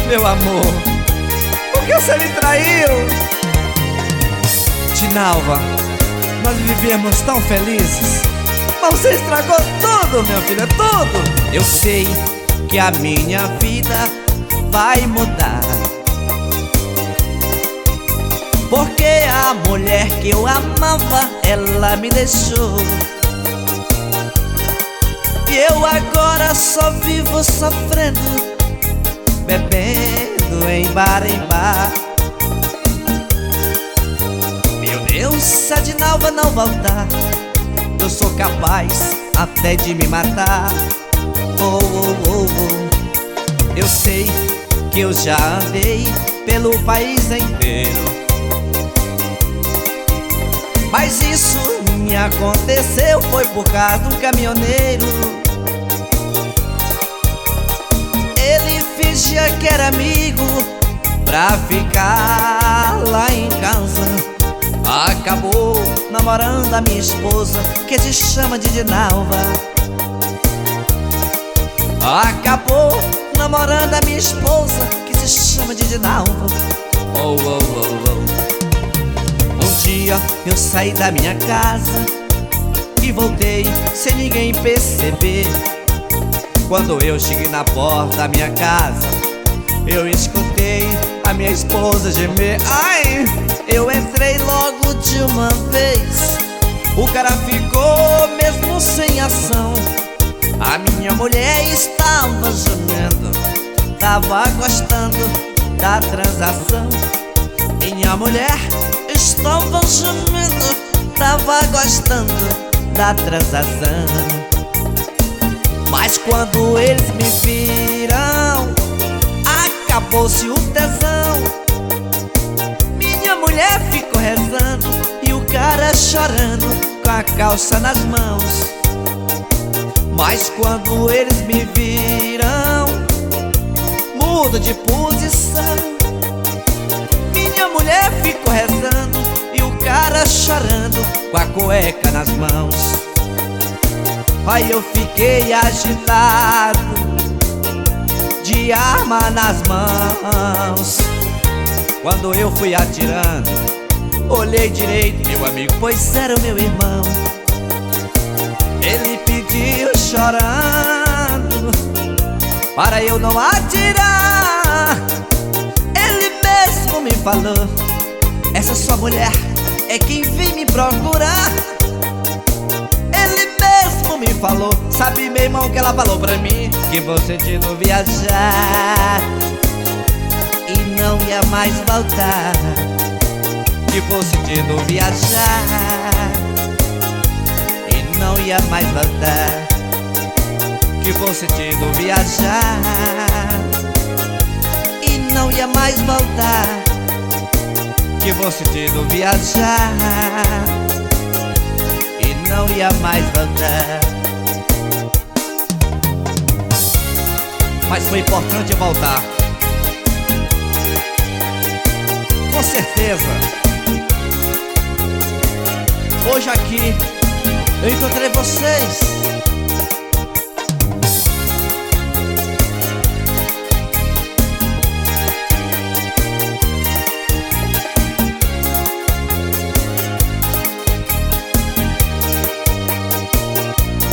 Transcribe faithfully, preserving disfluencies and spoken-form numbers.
Meu amor, por que você me traiu? Dinalva, nós vivemos tão felizes, mas você estragou tudo, meu filho, tudo. Eu sei que a minha vida vai mudar, porque a mulher que eu amava, ela me deixou. E eu agora só vivo sofrendo, bebendo em bar em bar. Meu Deus, se a Dinalva não voltar, eu sou capaz até de me matar. Oh, oh, oh, oh. Eu sei que eu já andei pelo país inteiro, mas isso me aconteceu foi por causa de um caminhoneiro. Ele fingia que era amigo pra ficar lá em casa. Acabou namorando a minha esposa, que se chama de Dinalva. Acabou namorando a minha esposa, que se chama de Dinalva. Oh, oh, oh, oh. Um dia eu saí da minha casa e voltei sem ninguém perceber. Quando eu cheguei na porta da minha casa, eu escutei a minha esposa gemer. Ai, eu entrei logo de uma vez. O cara ficou mesmo sem ação. A minha mulher estava gemendo, tava gostando da transação. Minha mulher estava gemendo, tava gostando da transação. Mas quando eles me viram, acabou-se o tesão. Minha mulher ficou rezando e o cara chorando com a calça nas mãos. Mas quando eles me viram, mudo de posição. Minha mulher ficou rezando e o cara chorando com a cueca nas mãos. Aí eu fiquei agitado, de arma nas mãos. Quando eu fui atirando, olhei direito, meu amigo, pois era o meu irmão. Ele pediu chorando para eu não atirar. Ele mesmo me falou: essa sua mulher é quem vem me procurar. Ele mesmo me falou, sabe, meu irmão, que ela falou pra mim? Que você tinha ido viajar e não ia mais voltar. Que você tinha ido viajar e não ia mais voltar. Que você tinha ido viajar e não ia mais voltar. Que você tinha ido viajar e não ia mais voltar. Mas foi importante voltar, com certeza. Hoje aqui eu encontrei vocês